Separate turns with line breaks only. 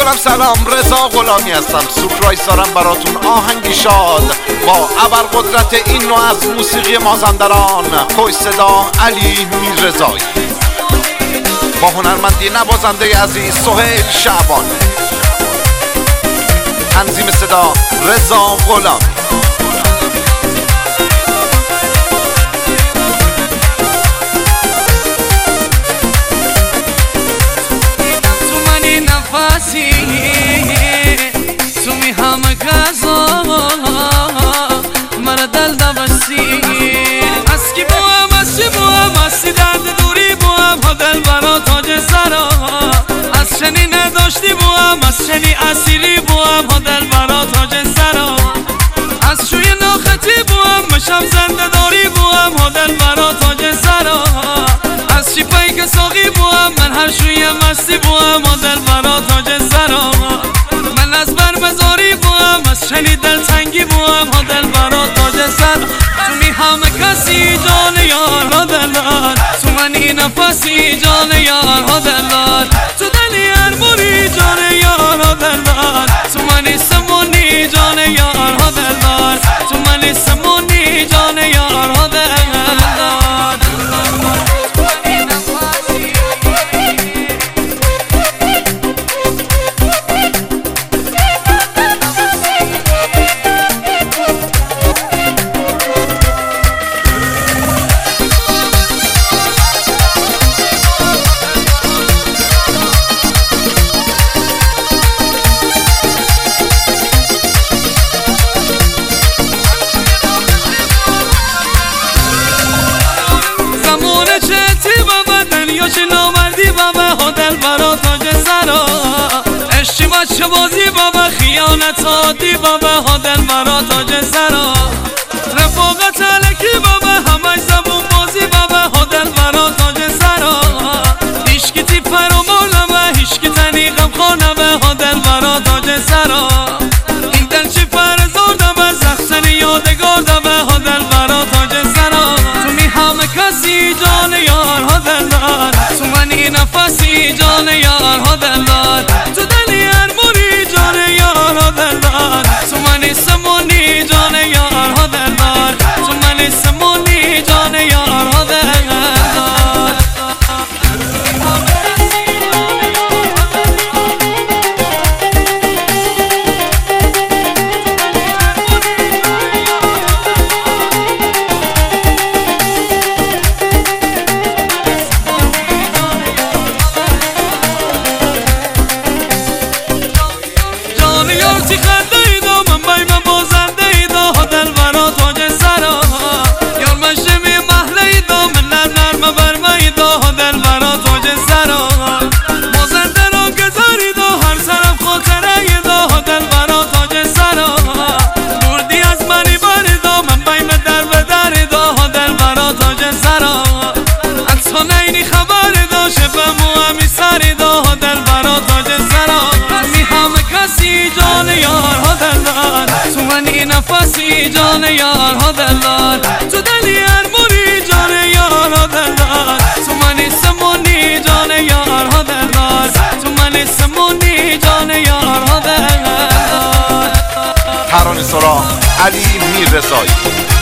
رفیقانم سلام، رضا غلامی هستم. سورپرایز دارم براتون، آهنگی شاد با ابرقدرت این نوع از موسیقی مازندران، خوش صدا علی میررضایی، با هنرمندی نوازنده عزیز سهیل شعبان، تنظیم صدا رضا غلامی.
تو می همه کازا مرا دل دبستی اسکی بوام اسی بوام اسی درد دوری بوام ها دل برا تاج سرا از شنی نداشتی بوام از شنی اسیری بوام ها دل برا تاج سرا از شوی ناخطی بوام مشم زنده داری بوام ها دل برا تاج سرا از شیپایی که ساقی بوام من هر شوی مستی بوام ها دل برا تاج سرا من از بر مزاری بوام از شنی دل تنگی بوام ها دل برا تاج سرا تو می همه کسی جان یار ها دلار تو منی نفسی جان یار ها دلار تو دلی هر موری جان یار ها دلار تو منی سمونی جان یار ها دلار تو منی سمونی جان یار ها دلار. نامردی بابا ها دل برا تاج سرا عشقی بچه بازی بابا خیانت عادی بابا ها دل برا تاج سرا رفاقت علکی بابا همه زبون بازی بابا ها دل برا تاج سرا هیشکی تی فرمان نمه هیشکی تنی غم خانمه ها دل برا تاج سرا این دل چی فرزار دمه زخصنی یادگار دمه ها دل برا تاج سرا تو می همه کسی جان یار ها دل دار تو منی نفسی جان یار ها دلار تو دلی هر موری جان یار ها دلار تو منی سمونی جان یار ها دلار تو منی سمونی جان یار ها دلار. تی خنده ایدا من بای من بازنده ایدا ها دل برا تاج سرا یار من شمی محله ایدا من نرم برم ایدا ها دل برا تاج سرا بازنده را گذار ایدا هر طرف خاطره ایدا ها دل برا تاج سرا بردی از منی بر ایدا من بای من در به در ایدا ها دل برا تاج سرا حتی نینی خبر ایدا شبمو همی سر ایدا ها دل برا تاج سرا می همه کسی جان یار ها دلار تو منی نفسی جان یار ها دلار تو دلی هر موری جان یار ها دلار تو منی سمونی جان یار ها دلار تو منی سمونی جان یار ها دلار.
ترانه‌سرا علی میررضایی.